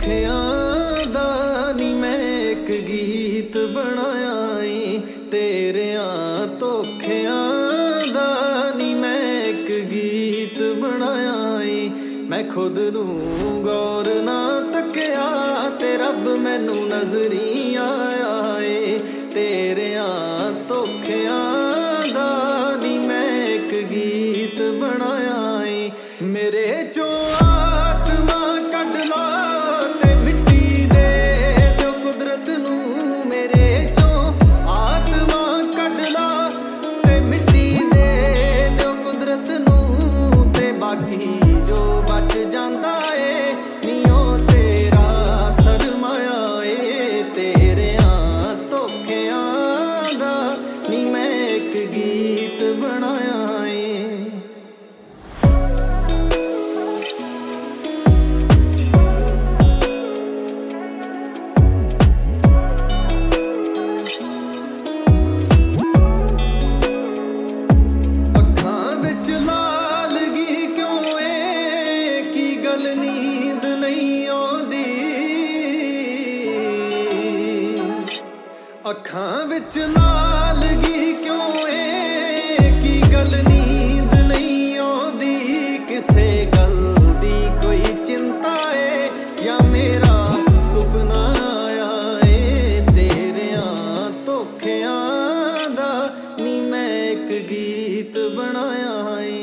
ਧੋਖਿਆਂ ਦਾ ਨੀ ਮੈਂ ਇੱਕ ਗੀਤ ਬਣਾਇਆ ਏ। ਤੇਰਿਆਂ ਧੋਖਿਆਂ ਦਾ ਨੀ ਮੈਂ ਇੱਕ ਗੀਤ ਬਣਾਇਆ ਏ। ਮੈਂ ਖੁਦ ਨੂੰ ਗੌਰ ਨਾ ਤੱਕਿਆ ਤੇ ਰੱਬ ਮੈਨੂੰ ਨਜ਼ਰੀ ਆਇਆ ਏ। ਤੇਰਿਆਂ ਧੋਖਿਆਂ ਦਾ ਨੀ ਮੈਂ ਇੱਕ ਗੀਤ ਬਣਾਇਆ ਏ। ਮੇਰੇ ਚੋਂ ਆਤਮਾ ਕੱਢ ਲਾ ਤੇ ਮਿੱਟੀ ਦੇ ਦਿਓ ਕੁਦਰਤ ਨੂੰ। ਮੇਰੇ ਚੋਂ ਆਤਮਾ ਕੱਢ ਲਾ ਤੇ ਮਿੱਟੀ ਦੇ ਦਿਓ ਕੁਦਰਤ ਨੂੰ। ਤੇ ਬਾਕੀ ਜੋ ਬਚ ਜਾਂਦਾ ਏ ਨੀ ਉਹ ਤੇਰਾ ਸਰਮਾਇਆ ਏ। ਤੇਰਿਆਂ ਧੋਖਿਆਂ ਦਾ ਨੀ ਮੈਂ ਇੱਕ ਗੀਤ ਬਣਾਇਆ ਏ। ਨੀਂਦ ਨਹੀਂ ਆਉਂਦੀ ਅੱਖਾਂ ਵਿੱਚ ਲਾਲਗੀ ਕਿਉਂ ਏ। ਕੀ ਗੱਲ ਨੀਂਦ ਨਹੀਂ ਆਉਂਦੀ। ਕਿਸੇ ਗੱਲ ਦੀ ਕੋਈ ਚਿੰਤਾ ਏ ਜਾਂ ਮੇਰਾ ਸੁਪਨਾ ਆਇਆ ਏ। ਤੇਰਿਆਂ ਧੋਖਿਆਂ ਦਾ ਨੀ ਮੈਂ ਇੱਕ ਗੀਤ ਬਣਾਇਆ ਏ।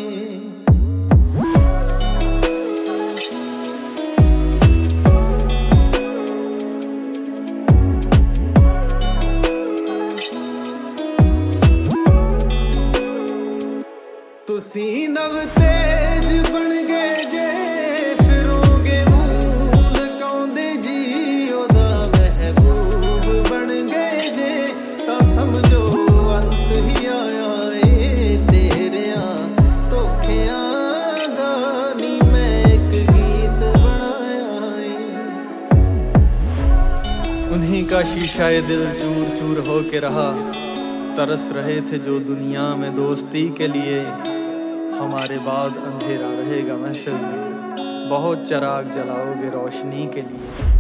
ਤੁਸੀਂ ਨਵ ਤੇਜ ਬਣ ਗਏ ਜੇ ਫਿਰੋਗੇ ਮੂੰਹ ਲਕਾਉਂਦੇ ਜੀ। ਉਹਦਾ ਮਹਿਬੂਬ ਬਣ ਗਏ ਜੇ ਤਾਂ ਸਮਝੋ ਅੰਤ ਹੀ ਆਇਆ ਏ। ਤੇਰਿਆਂ ਧੋਖਿਆਂ ਦਾ ਨੀ ਮੈਂ ਇੱਕ ਗੀਤ ਬਣਾਇਆ ਏ। उन्हीं का शीशा ये दिल चूर चूर हो के रहा। तरस रहे थे जो दुनिया में दोस्ती के लिए। हमारे बाद अंधेरा रहेगा महफिल में, बहुत चराग जलाओगे रोशनी के लिए।